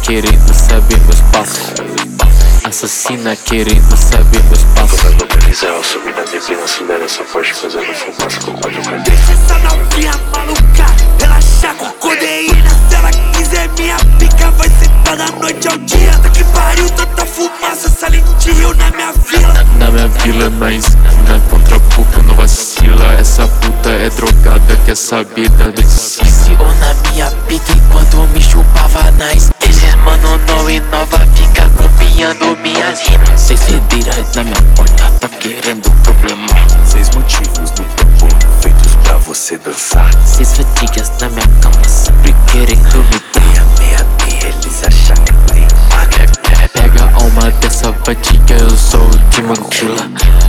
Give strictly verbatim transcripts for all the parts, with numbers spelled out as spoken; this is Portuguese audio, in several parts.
querendo saber meus passos. Assassina querendo saber meus passos. Quando a localiza, ela sobe na neblina, acelera essa parte fazendo fumaça com quatro cadeiras. Deixa essa novinha maluca relaxar com codeína. Se ela quiser minha pica, vai sentar da noite ao dia. Tá que pariu, tanta fumaça, Silent Hill na minha vila. Na minha vila, na esquina, contra a boca não vacila. Essa puta é drogada, quer saber da medicina. Viciou na minha pica enquanto me chupava na esquina. Esses mano não inova, fica copiando minhas rimas. Seis fedidas na minha porta, tá querendo problema. Seis motivos no tambor, feitos pra você dançar. Seis fadigas na minha cama, sempre querendo me dar. Meia, meia, meia, eles acham que tem máquina. Pega a alma dessa fadiga, eu sou o Demon Killer.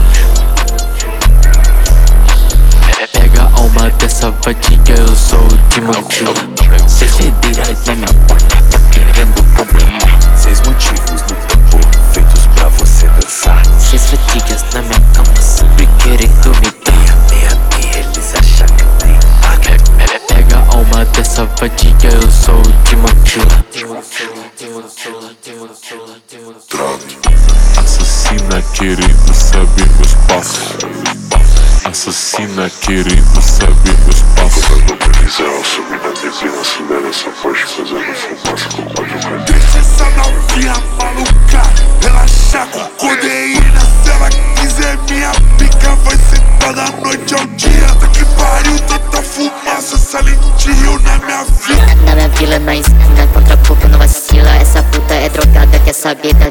Pega a alma dessa fadiga, eu sou o Demon Killer. Seis fedidas na minha porta, tá querendo problema. Seis motivos no tambor, feitos pra você dançar. Seis fadigas na minha cama, sempre querendo me dar. Meia, meia, meia, eles acham que tem máquina. Pega a alma dessa fadiga, eu sou o Demon Killer. Assassina querendo saber meus passos. Assassina querendo saber meus passos. Quando a localiza, ela sobe na neblina, acelera essa parte fazendo fumaça com quatro cadeiras. Deixa essa novinha maluca relaxar com codeína. Se ela quiser minha pica, vai sentar da noite ao dia. Tá que pariu, tanta fumaça, Silent Hill na minha vida. Na minha vila, na esquina, contra a boca não vacila. Essa puta é drogada, quer saber da